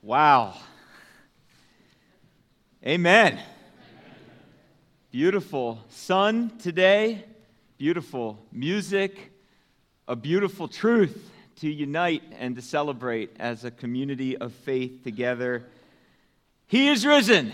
Wow. Amen. Beautiful sun today, beautiful music, a beautiful truth to unite and to celebrate as a community of faith together. He is risen.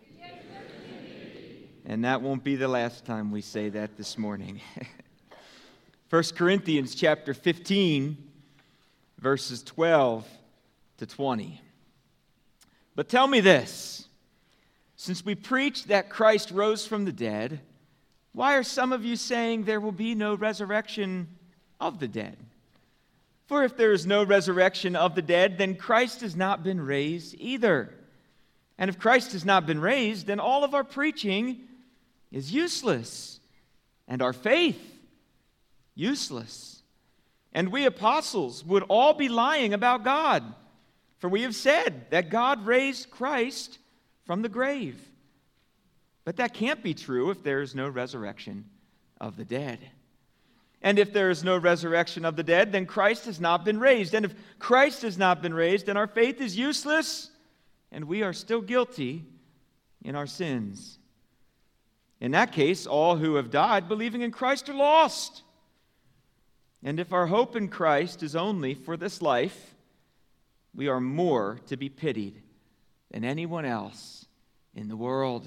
And that won't be the last time we say that this morning. 1 Corinthians chapter 15, verses 12 to 20. But tell me this, since we preach that Christ rose from the dead, why are some of you saying there will be no resurrection of the dead? For if there is no resurrection of the dead, then Christ has not been raised either. And if Christ has not been raised, then all of our preaching is useless, and our faith useless. And we apostles would all be lying about God. For we have said that God raised Christ from the grave. But that can't be true if there is no resurrection of the dead. And if there is no resurrection of the dead, then Christ has not been raised. And if Christ has not been raised, then our faith is useless, and we are still guilty in our sins. In that case, all who have died believing in Christ are lost. And if our hope in Christ is only for this life, we are more to be pitied than anyone else in the world.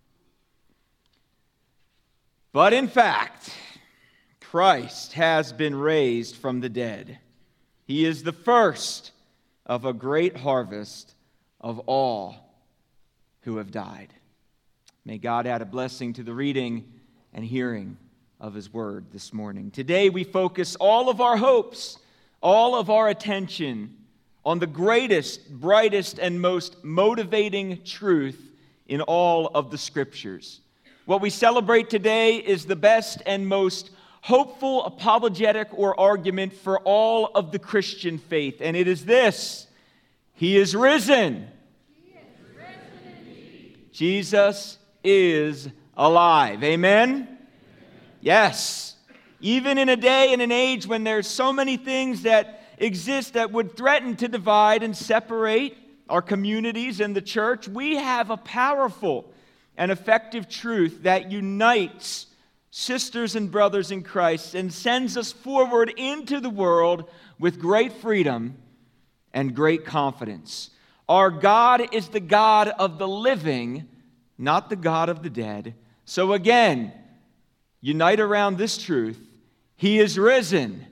But in fact, Christ has been raised from the dead. He is the first of a great harvest of all who have died. May God add a blessing to the reading and hearing of His word this morning. Today we focus all of our hopes, all of our attention on the greatest, brightest, and most motivating truth in all of the Scriptures. What we celebrate today is the best and most hopeful apologetic or argument for all of the Christian faith, and it is this: He is risen. He is risen indeed. Jesus is alive. Amen? Yes. Even in a day and an age when there's so many things that exist that would threaten to divide and separate our communities and the church, we have a powerful and effective truth that unites sisters and brothers in Christ and sends us forward into the world with great freedom and great confidence. Our God is the God of the living, not the God of the dead. So again, unite around this truth: He is risen.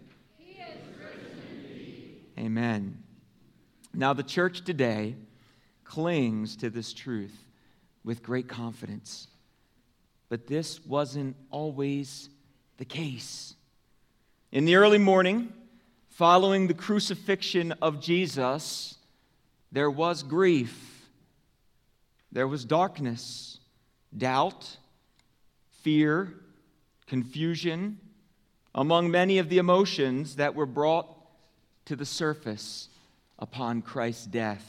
Amen. Now, the church today clings to this truth with great confidence. But this wasn't always the case. In the early morning, following the crucifixion of Jesus, there was grief. There was darkness, doubt, fear, confusion, among many of the emotions that were brought to the surface upon Christ's death.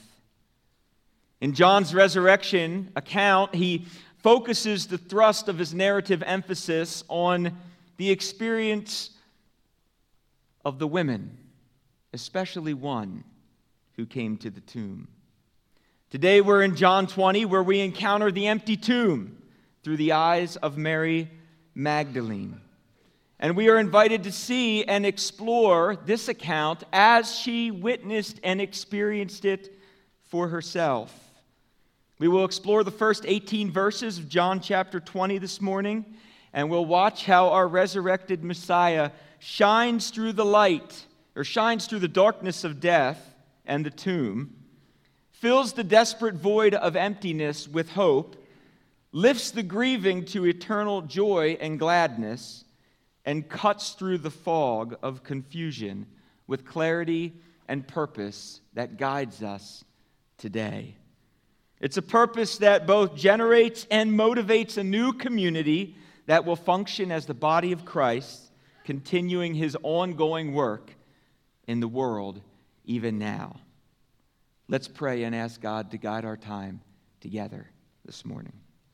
In John's resurrection account, he focuses the thrust of his narrative emphasis on the experience of the women, especially one who came to the tomb. Today we're in John 20, where we encounter the empty tomb through the eyes of Mary Magdalene. And we are invited to see and explore this account as she witnessed and experienced it for herself. We will explore the first 18 verses of John chapter 20 this morning, and we'll watch how our resurrected Messiah shines through the darkness of death and the tomb, fills the desperate void of emptiness with hope, lifts the grieving to eternal joy and gladness, and cuts through the fog of confusion with clarity and purpose that guides us today. It's a purpose that both generates and motivates a new community that will function as the body of Christ, continuing His ongoing work in the world even now. Let's pray and ask God to guide our time together this morning.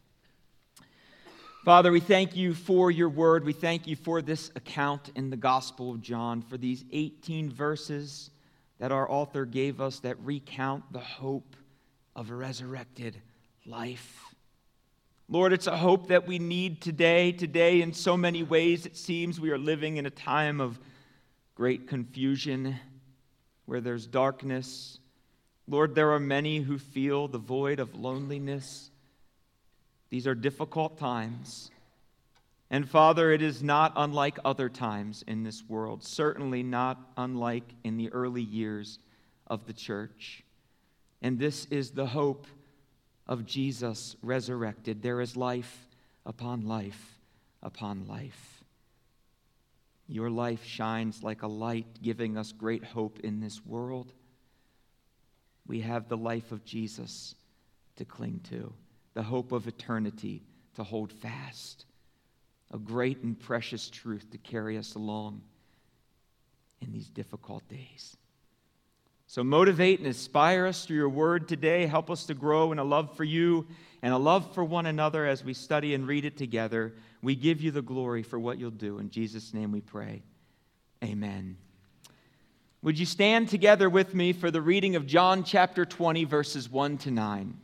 Father, we thank you for your word. We thank you for this account in the Gospel of John, for these 18 verses that our author gave us that recount the hope of a resurrected life. Lord, it's a hope that we need today. Today, in so many ways, it seems we are living in a time of great confusion, where there's darkness. Lord, there are many who feel the void of loneliness. These are difficult times. And Father, it is not unlike other times in this world, certainly not unlike in the early years of the church. And this is the hope of Jesus resurrected. There is life upon life upon life. Your life shines like a light, giving us great hope in this world. We have the life of Jesus to cling to, the hope of eternity to hold fast, a great and precious truth to carry us along in these difficult days. So motivate and inspire us through your word today. Help us to grow in a love for you and a love for one another as we study and read it together. We give you the glory for what you'll do. In Jesus' name we pray. Amen. Would you stand together with me for the reading of John chapter 20, verses 1 to 9?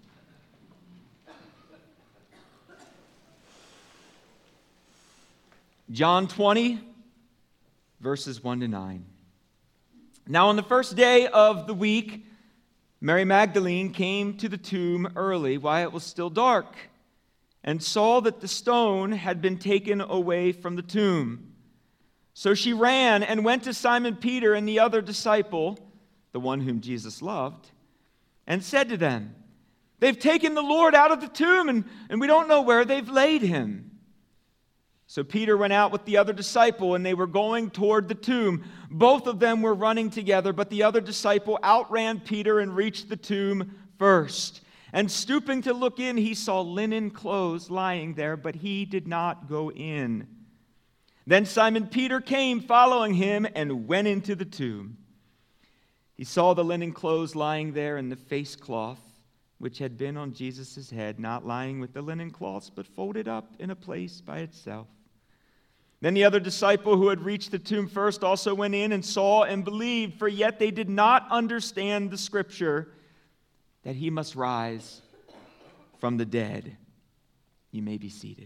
John 20, verses 1 to 9. Now on the first day of the week, Mary Magdalene came to the tomb early while it was still dark, and saw that the stone had been taken away from the tomb. So she ran and went to Simon Peter and the other disciple, the one whom Jesus loved, and said to them, "They've taken the Lord out of the tomb, and we don't know where they've laid him." So Peter went out with the other disciple, and they were going toward the tomb. Both of them were running together, but the other disciple outran Peter and reached the tomb first. And stooping to look in, he saw linen clothes lying there, but he did not go in. Then Simon Peter came following him and went into the tomb. He saw the linen clothes lying there and the face cloth, which had been on Jesus' head, not lying with the linen cloths, but folded up in a place by itself. Then the other disciple who had reached the tomb first also went in and saw and believed, for yet they did not understand the scripture that he must rise from the dead. You may be seated.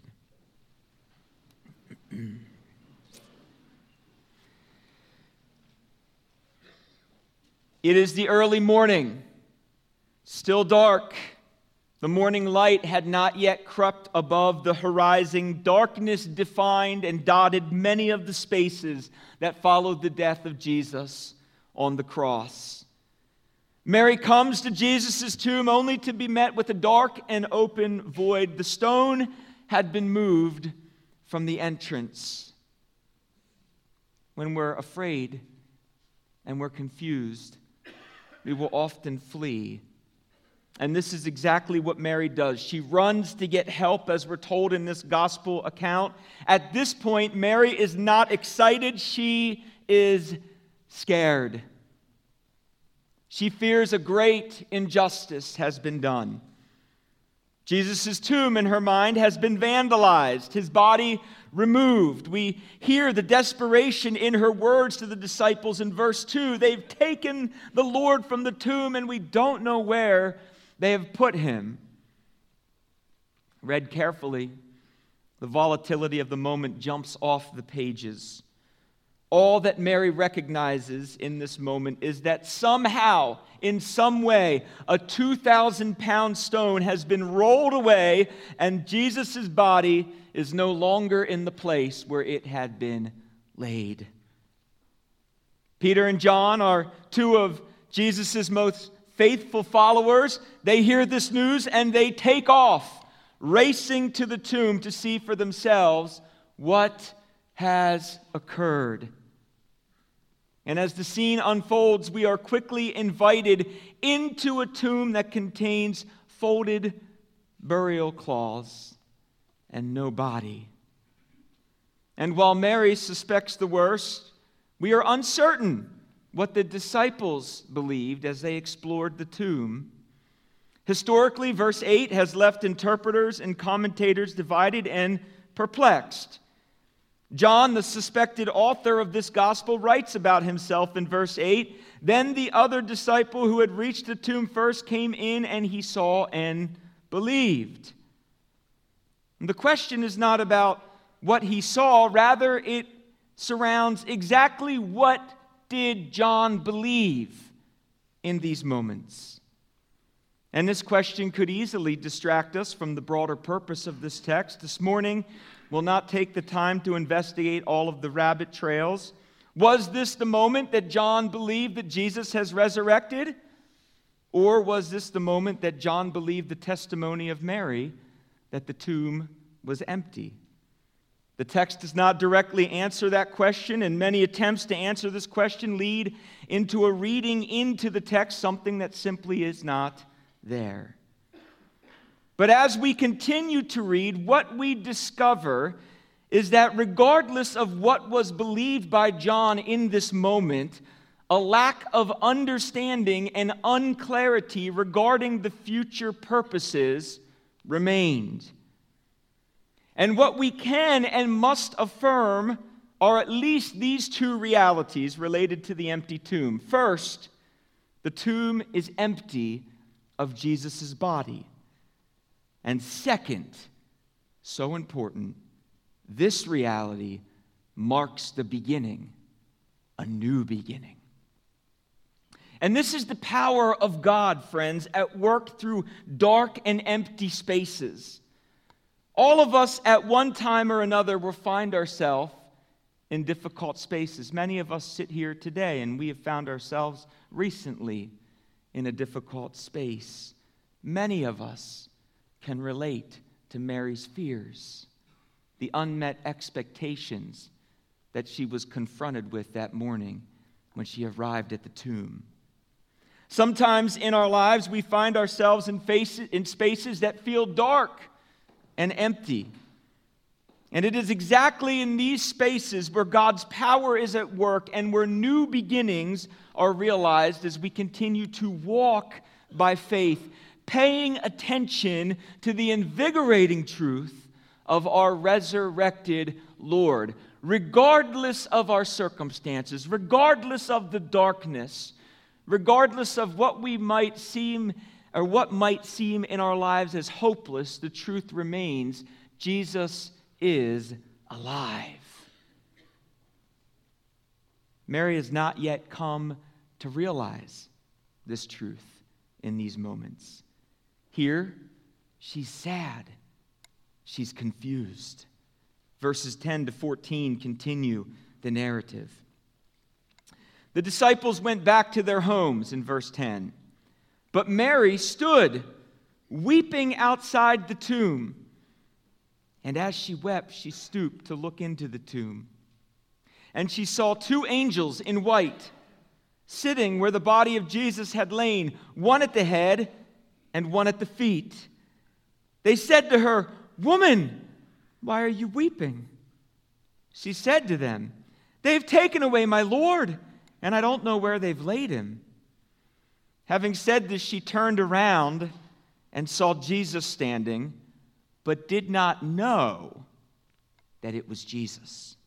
It is the early morning, still dark. The morning light had not yet crept above the horizon. Darkness defined and dotted many of the spaces that followed the death of Jesus on the cross. Mary comes to Jesus' tomb only to be met with a dark and open void. The stone had been moved from the entrance. When we're afraid and we're confused, we will often flee. And this is exactly what Mary does. She runs to get help, as we're told in this gospel account. At this point, Mary is not excited. She is scared. She fears a great injustice has been done. Jesus' tomb, in her mind, has been vandalized, his body removed. We hear the desperation in her words to the disciples in verse 2. They've taken the Lord from the tomb, and we don't know where they have put him. Read carefully, the volatility of the moment jumps off the pages. All that Mary recognizes in this moment is that somehow, in some way, a 2,000-pound stone has been rolled away, and Jesus' body is no longer in the place where it had been laid. Peter and John are two of Jesus' most faithful followers. They hear this news and they take off, racing to the tomb to see for themselves what has occurred. And as the scene unfolds, we are quickly invited into a tomb that contains folded burial cloths and no body. And while Mary suspects the worst, we are uncertain what the disciples believed as they explored the tomb. Historically, verse 8 has left interpreters and commentators divided and perplexed. John, the suspected author of this gospel, writes about himself in verse 8, "Then the other disciple who had reached the tomb first came in, and he saw and believed." And the question is not about what he saw, rather it surrounds exactly what did John believe in these moments. And this question could easily distract us from the broader purpose of this text. This morning, we'll not take the time to investigate all of the rabbit trails. Was this the moment that John believed that Jesus has resurrected? Or was this the moment that John believed the testimony of Mary that the tomb was empty? The text does not directly answer that question, and many attempts to answer this question lead into a reading into the text something that simply is not there. But as we continue to read, what we discover is that regardless of what was believed by John in this moment, a lack of understanding and unclarity regarding the future purposes remained. And what we can and must affirm are at least these two realities related to the empty tomb. First, the tomb is empty of Jesus' body. And second, so important, this reality marks the beginning, a new beginning. And this is the power of God, friends, at work through dark and empty spaces. All of us at one time or another will find ourselves in difficult spaces. Many of us sit here today and we have found ourselves recently in a difficult space. Many of us can relate to Mary's fears, the unmet expectations that she was confronted with that morning when she arrived at the tomb. Sometimes in our lives we find ourselves in spaces that feel dark and empty. And it is exactly in these spaces where God's power is at work and where new beginnings are realized as we continue to walk by faith, paying attention to the invigorating truth of our resurrected Lord. Regardless of our circumstances, regardless of the darkness, regardless of what we might seem or what might seem in our lives as hopeless, the truth remains: Jesus is alive. Mary has not yet come to realize this truth in these moments. Here, she's sad. She's confused. Verses 10 to 14 continue the narrative. The disciples went back to their homes in verse 10. But Mary stood, weeping outside the tomb. And as she wept, she stooped to look into the tomb. And she saw two angels in white, sitting where the body of Jesus had lain, one at the head and one at the feet. They said to her, "Woman, why are you weeping?" She said to them, "They've taken away my Lord, and I don't know where they've laid him." Having said this, she turned around and saw Jesus standing, but did not know that it was Jesus.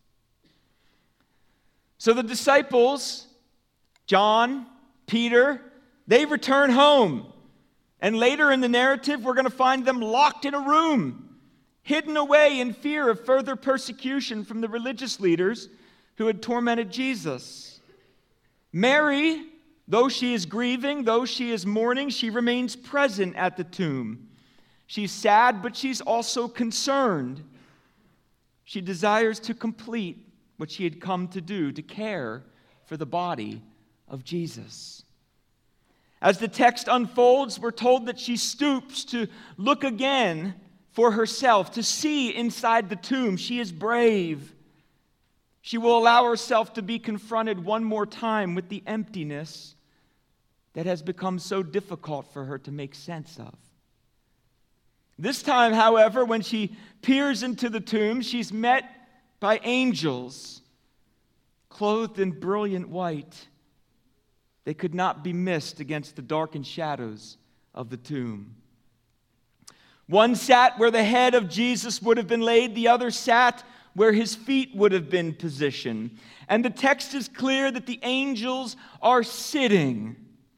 So the disciples, John, Peter, they return home. And later in the narrative, we're going to find them locked in a room, hidden away in fear of further persecution from the religious leaders who had tormented Jesus. Mary, though she is grieving, though she is mourning, she remains present at the tomb. She's sad, but she's also concerned. She desires to complete what she had come to do, to care for the body of Jesus. As the text unfolds, we're told that she stoops to look again for herself, to see inside the tomb. She is brave. She will allow herself to be confronted one more time with the emptiness that has become so difficult for her to make sense of. This time, however, when she peers into the tomb, she's met by angels, clothed in brilliant white. They could not be missed against the darkened shadows of the tomb. One sat where the head of Jesus would have been laid. The other sat where his feet would have been positioned. And the text is clear that the angels are sitting.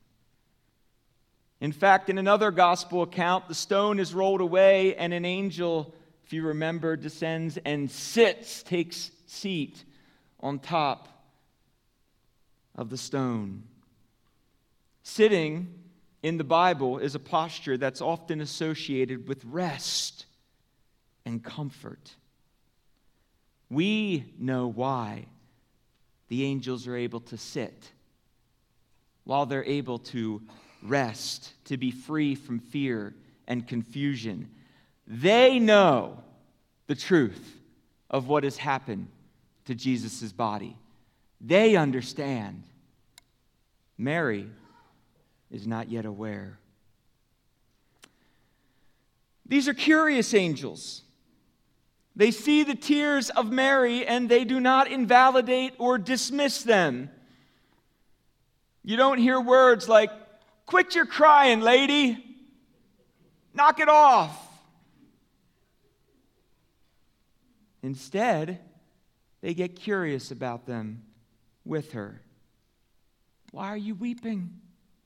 In fact, in another gospel account, the stone is rolled away and an angel, if you remember, descends and takes seat on top of the stone. Sitting in the Bible is a posture that's often associated with rest and comfort. We know why the angels are able to sit, while they're able to rest, to be free from fear and confusion. They know the truth of what has happened to Jesus' body. They understand. Mary is not yet aware. These are curious angels. They see the tears of Mary and they do not invalidate or dismiss them. You don't hear words like, "Quit your crying, lady. Knock it off." Instead, they get curious about them with her. "Why are you weeping?"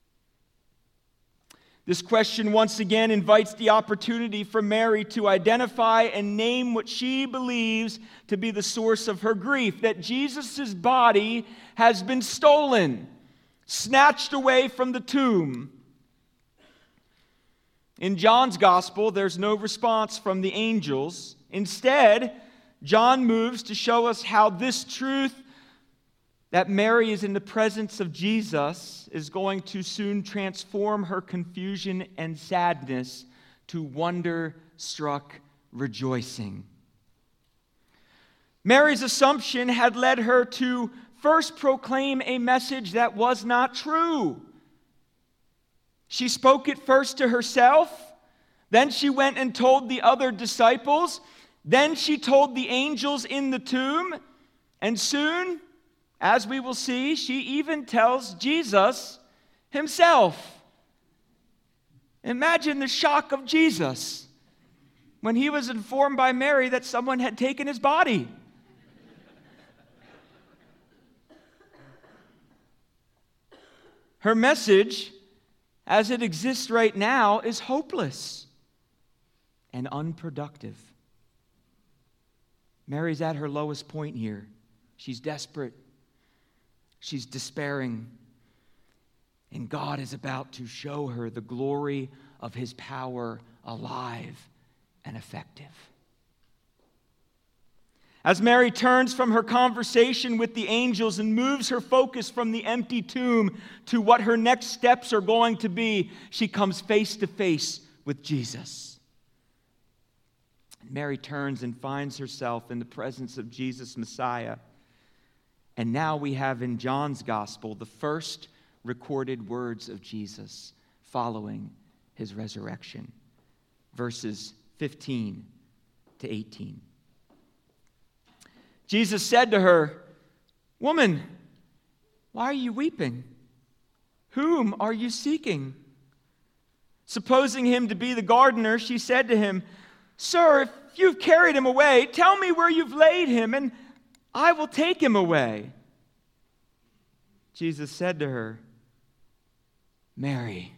This question once again invites the opportunity for Mary to identify and name what she believes to be the source of her grief, that Jesus' body has been stolen, snatched away from the tomb. In John's gospel, there's no response from the angels. Instead, John moves to show us how this truth that Mary is in the presence of Jesus is going to soon transform her confusion and sadness to wonder-struck rejoicing. Mary's assumption had led her to first proclaim a message that was not true. She spoke it first to herself, then she went and told the other disciples, then she told the angels in the tomb, and soon, as we will see, she even tells Jesus himself. Imagine the shock of Jesus when he was informed by Mary that someone had taken his body. Her message, as it exists right now, is hopeless and unproductive. Mary's at her lowest point here. She's desperate. She's despairing. And God is about to show her the glory of his power alive and effective. As Mary turns from her conversation with the angels and moves her focus from the empty tomb to what her next steps are going to be, she comes face to face with Jesus. Mary turns and finds herself in the presence of Jesus, Messiah. And now we have in John's gospel the first recorded words of Jesus following his resurrection. Verses 15 to 18. Jesus said to her, "Woman, why are you weeping? Whom are you seeking?" Supposing him to be the gardener, she said to him, "Sir, if you've carried him away, tell me where you've laid him, and I will take him away." Jesus said to her, "Mary."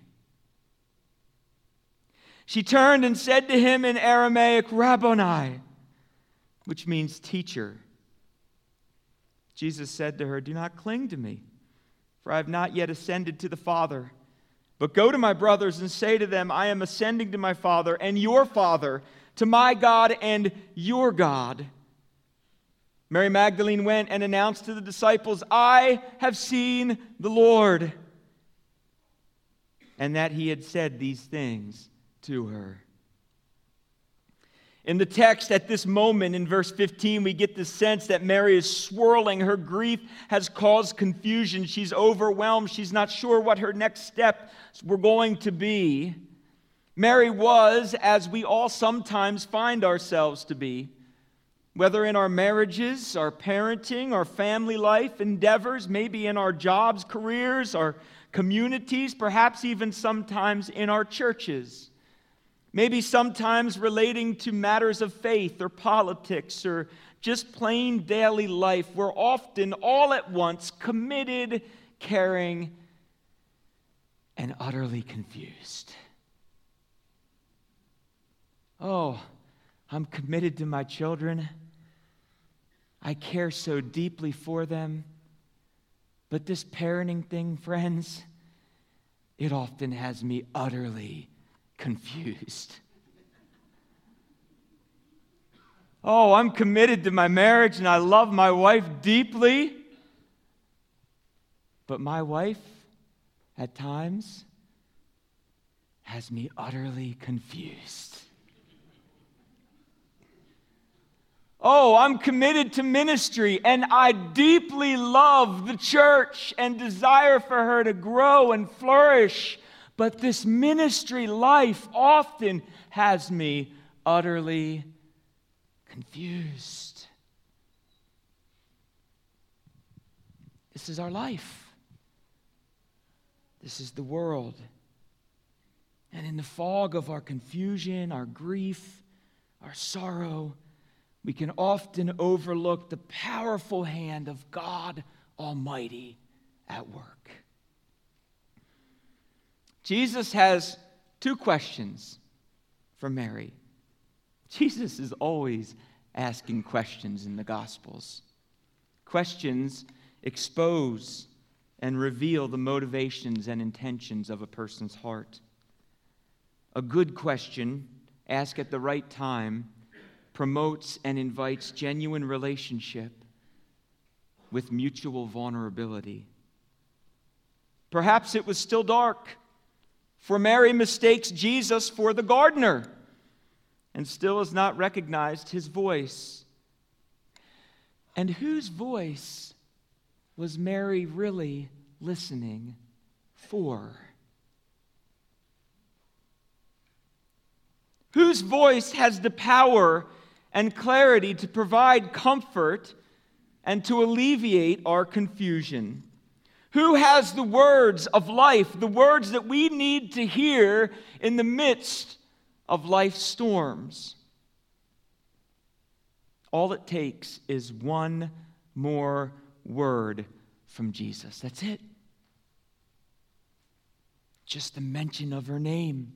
She turned and said to him in Aramaic, "Rabboni," which means teacher. Jesus said to her, "Do not cling to me, for I have not yet ascended to the Father. But go to my brothers and say to them, I am ascending to my Father and your Father, to my God and your God." Mary Magdalene went and announced to the disciples, "I have seen the Lord," and that he had said these things to her. In the text at this moment in verse 15, we get the sense that Mary is swirling. Her grief has caused confusion. She's overwhelmed. She's not sure what her next steps were going to be. Mary was, as we all sometimes find ourselves to be, whether in our marriages, our parenting, our family life endeavors, maybe in our jobs, careers, our communities, perhaps even sometimes in our churches. Maybe sometimes relating to matters of faith or politics or just plain daily life. We're often all at once committed, caring, and utterly confused. Oh, I'm committed to my children. I care so deeply for them. But this parenting thing, friends, it often has me utterly confused. Oh, I'm committed to my marriage and I love my wife deeply. But my wife, at times, has me utterly confused. Oh, I'm committed to ministry and I deeply love the church and desire for her to grow and flourish. But this ministry life often has me utterly confused. This is our life. This is the world. And in the fog of our confusion, our grief, our sorrow, we can often overlook the powerful hand of God Almighty at work. Jesus has two questions for Mary. Jesus is always asking questions in the Gospels. Questions expose and reveal the motivations and intentions of a person's heart. A good question, asked at the right time, promotes and invites genuine relationship with mutual vulnerability. Perhaps it was still dark, for Mary mistakes Jesus for the gardener and still has not recognized his voice. And whose voice was Mary really listening for? Whose voice has the power and clarity to provide comfort and to alleviate our confusion? Who has the words of life, the words that we need to hear in the midst of life's storms? All it takes is one more word from Jesus. That's it. Just the mention of her name,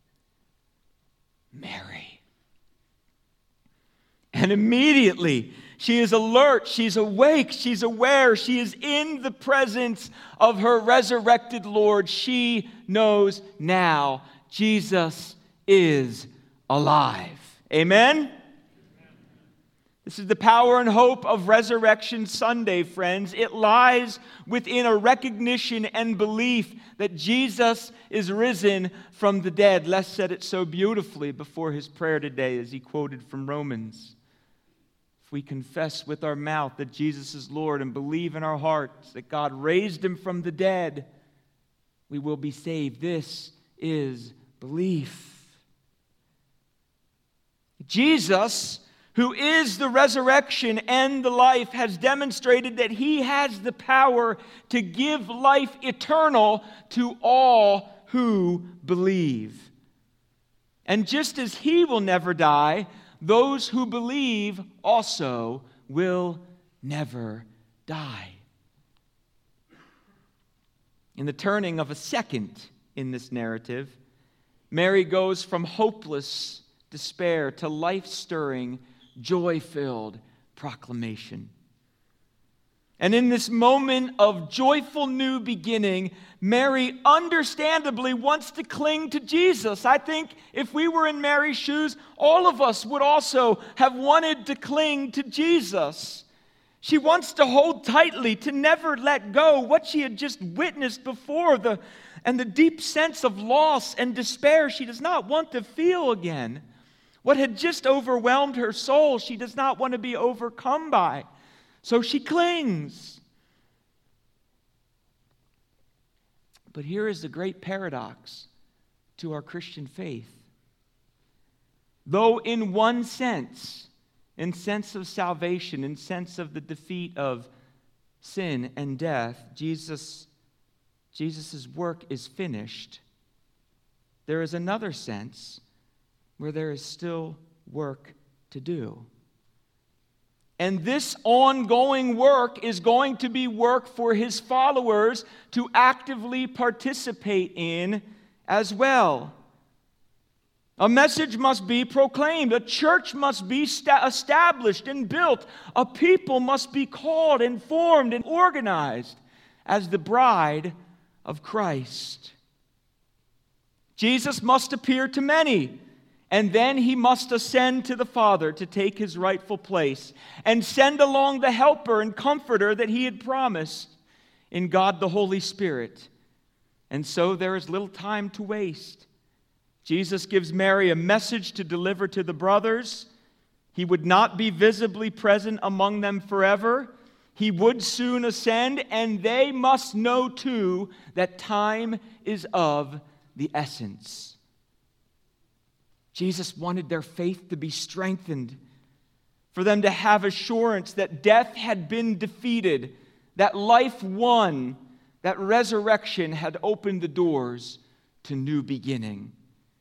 Mary. And immediately, she is alert, she's awake, she's aware, she is in the presence of her resurrected Lord. She knows now Jesus is alive. Amen? This is the power and hope of Resurrection Sunday, friends. It lies within a recognition and belief that Jesus is risen from the dead. Les said it so beautifully before his prayer today as he quoted from Romans. If we confess with our mouth that Jesus is Lord and believe in our hearts that God raised him from the dead, we will be saved. This is belief. Jesus, who is the resurrection and the life, has demonstrated that he has the power to give life eternal to all who believe. And just as he will never die, those who believe also will never die. In the turning of a second in this narrative, Mary goes from hopeless despair to life-stirring, joy-filled proclamation. And in this moment of joyful new beginning, Mary understandably wants to cling to Jesus. I think if we were in Mary's shoes, all of us would also have wanted to cling to Jesus. She wants to hold tightly, to never let go what she had just witnessed before, and the deep sense of loss and despair she does not want to feel again. What had just overwhelmed her soul, she does not want to be overcome by. So she clings. But here is the great paradox to our Christian faith. Though in one sense, in sense of salvation, in sense of the defeat of sin and death, Jesus' work is finished, there is another sense where there is still work to do. And this ongoing work is going to be work for his followers to actively participate in as well. A message must be proclaimed. A church must be established and built. A people must be called and formed and organized as the bride of Christ. Jesus must appear to many, and then he must ascend to the Father to take his rightful place and send along the helper and comforter that he had promised in God the Holy Spirit. And so there is little time to waste. Jesus gives Mary a message to deliver to the brothers. He would not be visibly present among them forever. He would soon ascend, and they must know too that time is of the essence. Jesus wanted their faith to be strengthened, for them to have assurance that death had been defeated, that life won, that resurrection had opened the doors to new beginning.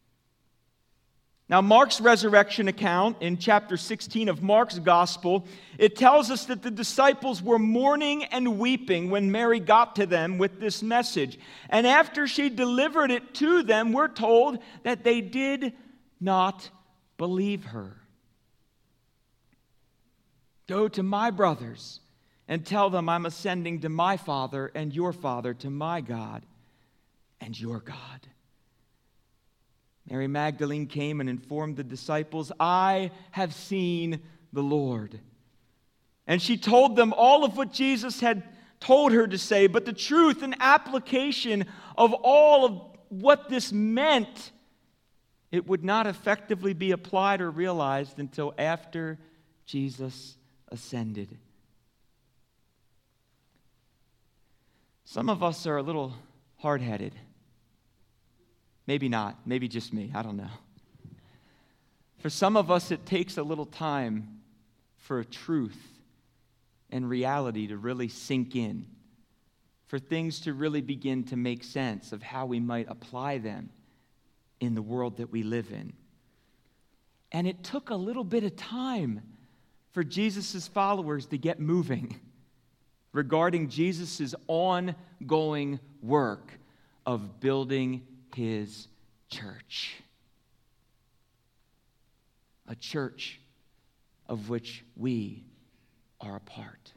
Now, Mark's resurrection account in chapter 16 of Mark's gospel, it tells us that the disciples were mourning and weeping when Mary got to them with this message. And after she delivered it to them, we're told that they did not believe her. Go to my brothers and tell them I'm ascending to my Father and your Father, to my God and your God. Mary Magdalene came and informed the disciples, I have seen the Lord. And she told them all of what Jesus had told her to say, but the truth and application of all of what this meant, it would not effectively be applied or realized until after Jesus ascended. Some of us are a little hard-headed. Maybe not. Maybe just me. I don't know. For some of us, it takes a little time for a truth and reality to really sink in, for things to really begin to make sense of how we might apply them in the world that we live in. And it took a little bit of time for Jesus' followers to get moving regarding Jesus' ongoing work of building his church. A church of which we are a part.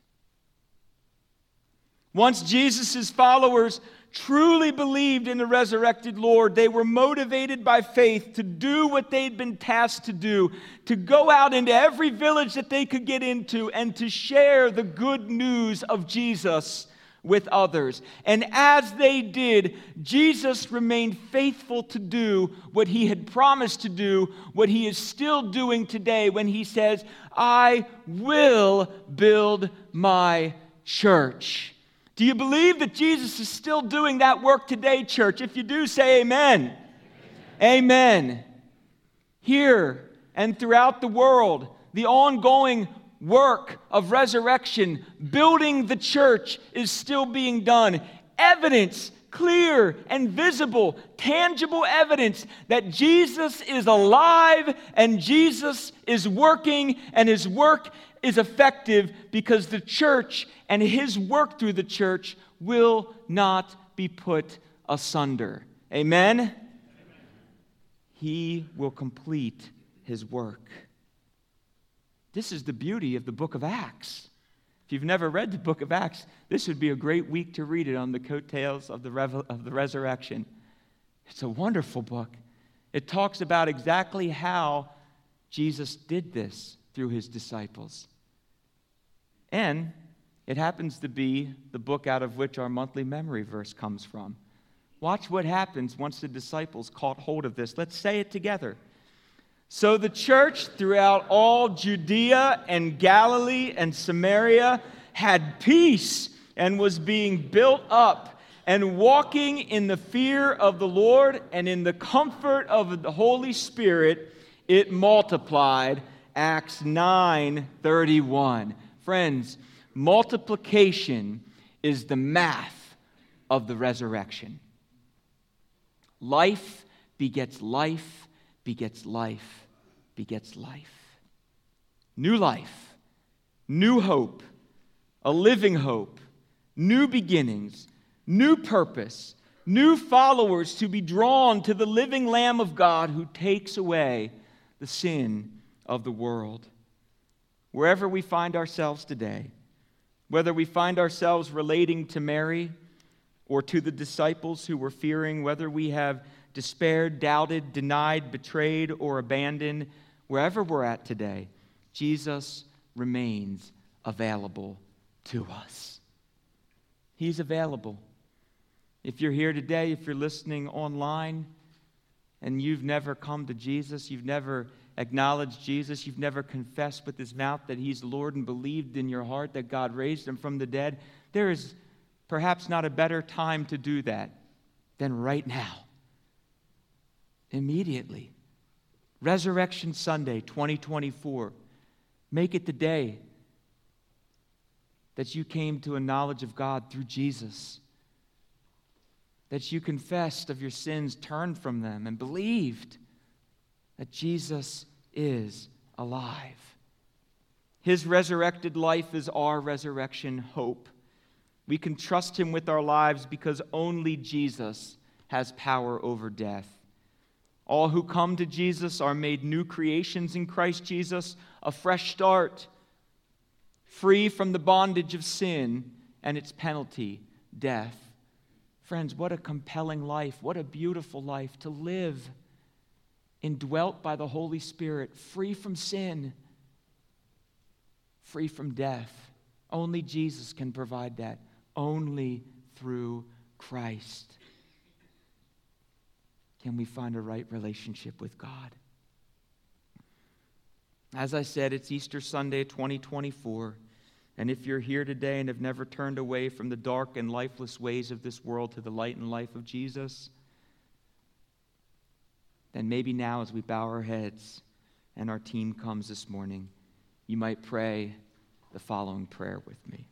Once Jesus' followers truly believed in the resurrected Lord, they were motivated by faith to do what they'd been tasked to do, to go out into every village that they could get into and to share the good news of Jesus with others. And as they did, Jesus remained faithful to do what he had promised to do, what he is still doing today when he says, I will build my church. Do you believe that Jesus is still doing that work today, church? If you do, say amen. Amen. Here and throughout the world, the ongoing work of resurrection, building the church, is still being done. Evidence, clear and visible, tangible evidence that Jesus is alive and Jesus is working and his work is effective, because the church and his work through the church will not be put asunder. Amen? Amen. He will complete his work. This is the beauty of the book of Acts. If you've never read the book of Acts, this would be a great week to read it on the coattails of the resurrection. It's a wonderful book. It talks about exactly how Jesus did this through his disciples. And it happens to be the book out of which our monthly memory verse comes from. Watch what happens once the disciples caught hold of this. Let's say it together. So the church throughout all Judea and Galilee and Samaria had peace and was being built up and walking in the fear of the Lord and in the comfort of the Holy Spirit, it multiplied. Acts 9:31. Friends, multiplication is the math of the resurrection. Life begets life begets life, begets life. New life, new hope, a living hope, new beginnings, new purpose, new followers to be drawn to the living Lamb of God who takes away the sin of the world. Wherever we find ourselves today, whether we find ourselves relating to Mary or to the disciples who were fearing, whether we have despaired, doubted, denied, betrayed, or abandoned, wherever we're at today, Jesus remains available to us. He's available. If you're here today, if you're listening online, and you've never come to Jesus, you've never acknowledged Jesus, you've never confessed with his mouth that he's Lord and believed in your heart that God raised him from the dead, there is perhaps not a better time to do that than right now. Immediately. Resurrection Sunday 2024. Make it the day that you came to a knowledge of God through Jesus. That you confessed of your sins, turned from them, and believed that Jesus is alive. His resurrected life is our resurrection hope. We can trust him with our lives because only Jesus has power over death. All who come to Jesus are made new creations in Christ Jesus, a fresh start, free from the bondage of sin and its penalty, death. Friends, what a compelling life, what a beautiful life to live, indwelt by the Holy Spirit, free from sin, free from death. Only Jesus can provide that, only through Christ can we find a right relationship with God. As I said, it's Easter Sunday 2024. And if you're here today and have never turned away from the dark and lifeless ways of this world to the light and life of Jesus, then maybe now as we bow our heads and our team comes this morning, you might pray the following prayer with me.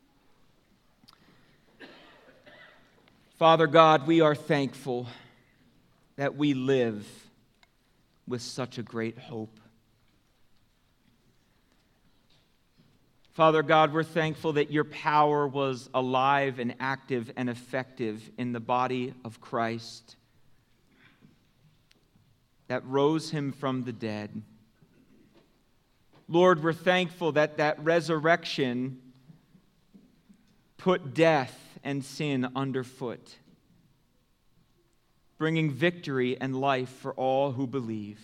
Father God, we are thankful that we live with such a great hope. Father God, we're thankful that your power was alive and active and effective in the body of Christ that rose him from the dead. Lord, we're thankful that that resurrection put death and sin underfoot, bringing victory and life for all who believe.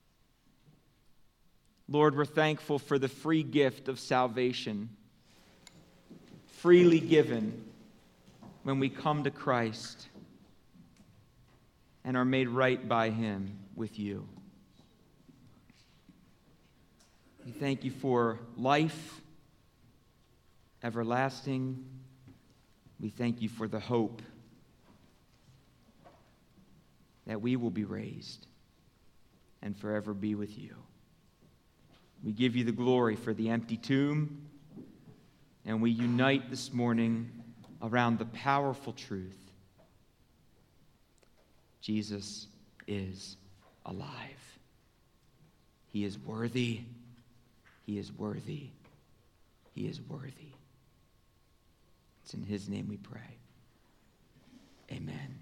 Lord, we're thankful for the free gift of salvation, freely given when we come to Christ and are made right by him with you. We thank you for life, everlasting. We thank you for the hope that we will be raised and forever be with you. We give you the glory for the empty tomb, and we unite this morning around the powerful truth. Jesus is alive. He is worthy. He is worthy. He is worthy. It's in his name we pray. Amen.